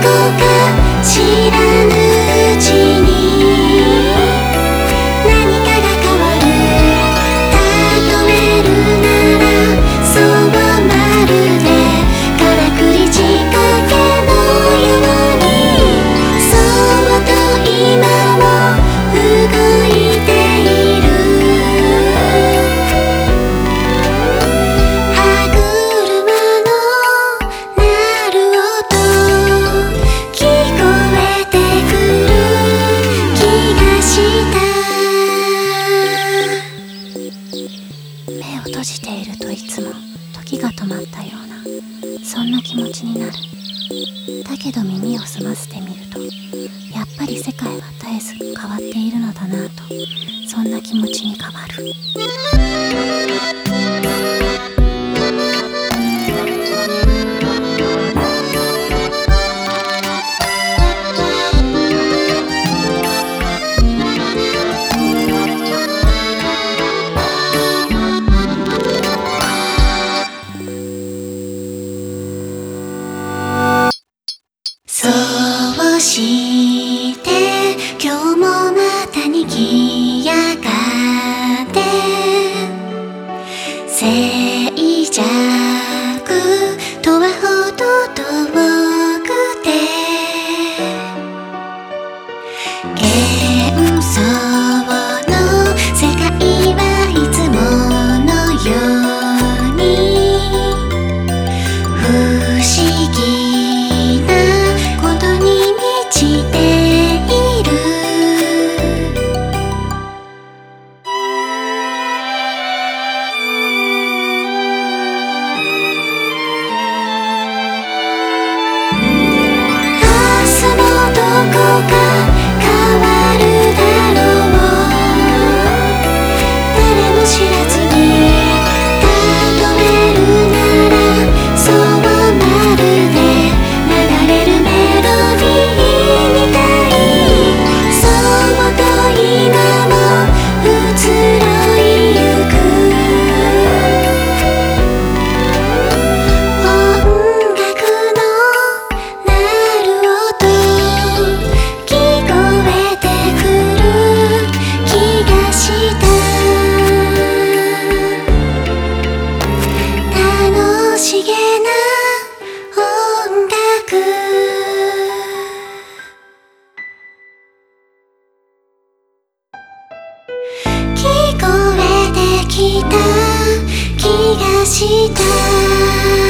こか知らぬうちに何かが変わる。例えるならそうまるでからくり仕掛けのように、そっと今も動いている。歯車の鳴る音聞こえてくる気がした。目を閉じているといつも時が止まったような、そんな気持ちになる。だけど耳を澄ませてみると、やっぱり世界は絶えず変わっているのだなと、そんな気持ちに変わる。そうして今日もまたにぎやかで静寂とはほど遠くて、幻想の世界はいつものように不思議なことに満ちている。明日もどこか変わるだろう。誰も知らずに例えるならそうまるで流れるメロディーみたい。そっと今も移ろいゆく。音楽の鳴る音聞こえてくる気がした。楽しげな音楽聞こえてきた気がした。